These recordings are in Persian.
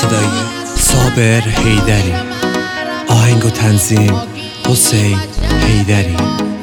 صدای صابر حیدری، آهنگ و تنظیم حسین حیدری.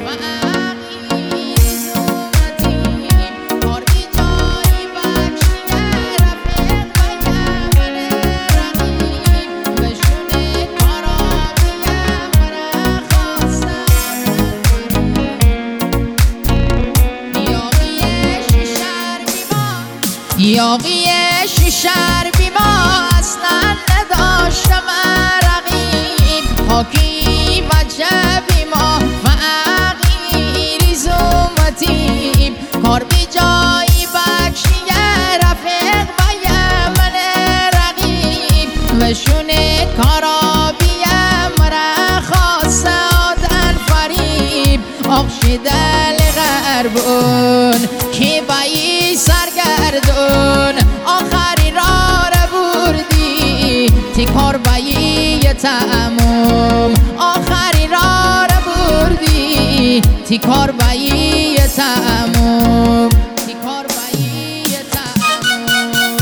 یاقی شیشر بیما اصلا نداشتم رقیب، حاکی و جبی ما فقیری زومتیم، کار بی جایی بکشی رفیق و یمن رقیب، وشونه کارابیم را خواست آدن فریب، آخشی دل غربون که بایی سرگردون، آخری را بردی تی کار بایی تموم، آخری را بردی تی کار بایی تموم، تی کار بایی تموم.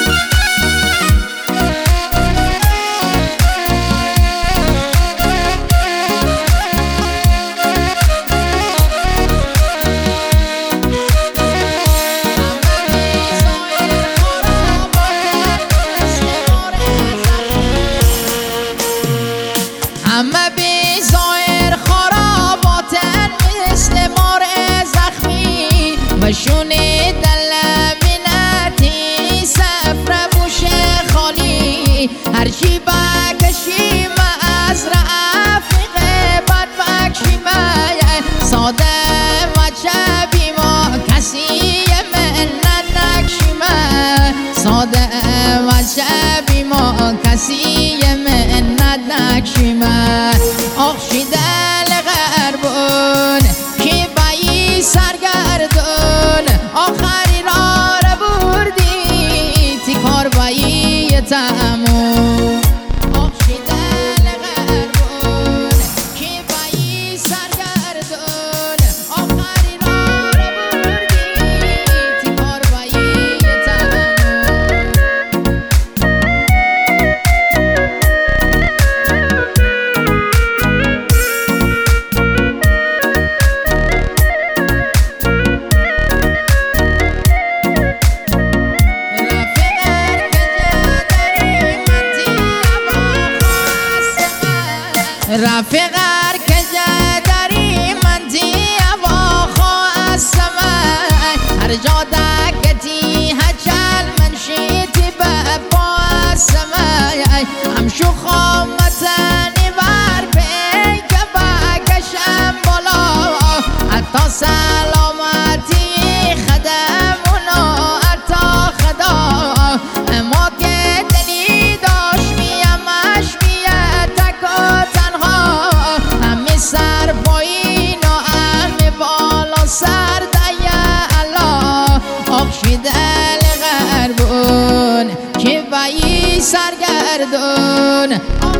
همه بی ظاهر خراباتن مثل مار زخمی، وشونه دل منتی سفر بوش خالی، هرچی بکشیم از رفیق بد بکشیم، ساده و جبی ما کسی منت نکشیم، ساده و جبی ما کسی منت نکشیم، آخشی دل غربون که بایی سرگردون، آخری را بردی تی کار بایی تموم، آخشی دل غربون که بایی سرگردون، آخری را بردی تی کار بایی تموم. رفیقر که جدری من دیوا خواستم، هر جا دکتی هجل من شیتی بپاسم، همشو خامتنی بر پیک بکشم بالا، حتی سلامتی خدمونو حتی خدا، اما که دلی داشت میامش بیه تک و تنها، همه سر پایین و همه بالا سر دیا الله، آخشی دل غربون که بایی سرگردون.